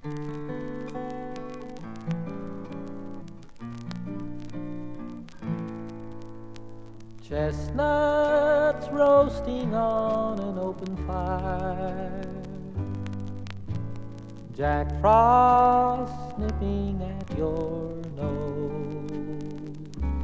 Chestnuts roasting on an open fire, Jack Frost nipping at your nose,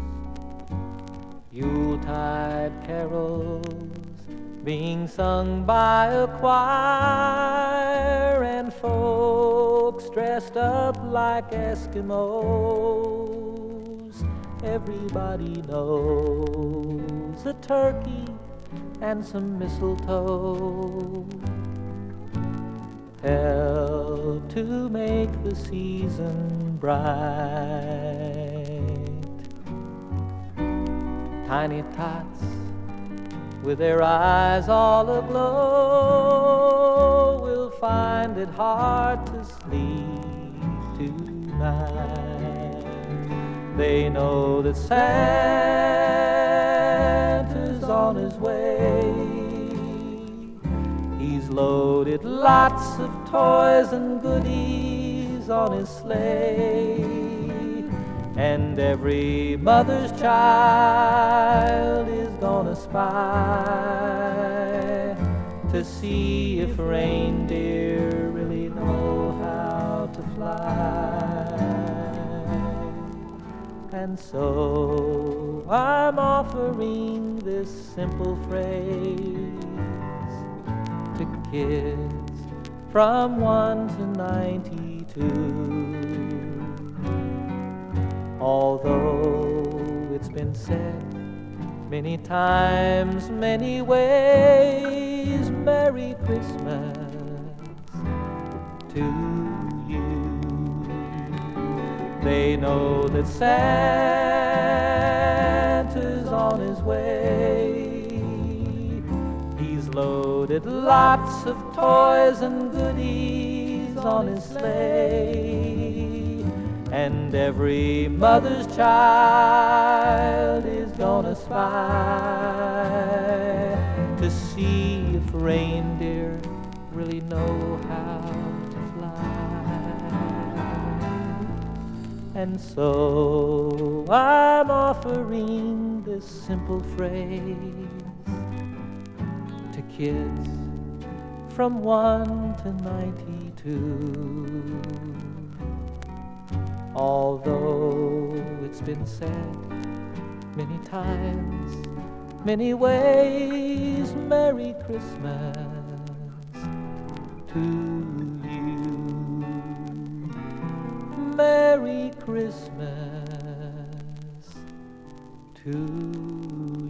Yuletide carols being sung by a choir, and folks dressed up like Eskimos. Everybody knows a turkey and some mistletoe help to make the season bright. Tiny tots with their eyes all aglow will find it hard to sleep tonight. They know that Santa's on his way. He's loaded lots of toys and goodies on his sleigh, and every mother's child is gonna spy to see if reindeer really know how to fly. And so I'm offering this simple phrase to kids from 1 to 92. Although it's been said many times, many ways, Merry Christmas to you. They know that Santa's on his way. He's loaded lots of toys and goodies on his sleigh, and every mother's child is gonna spy to see if reindeer really know how to fly. And so I'm offering this simple phrase to kids from 1 to 92. Although it's been said many times, many ways, Merry Christmas to you. Merry Christmas to you.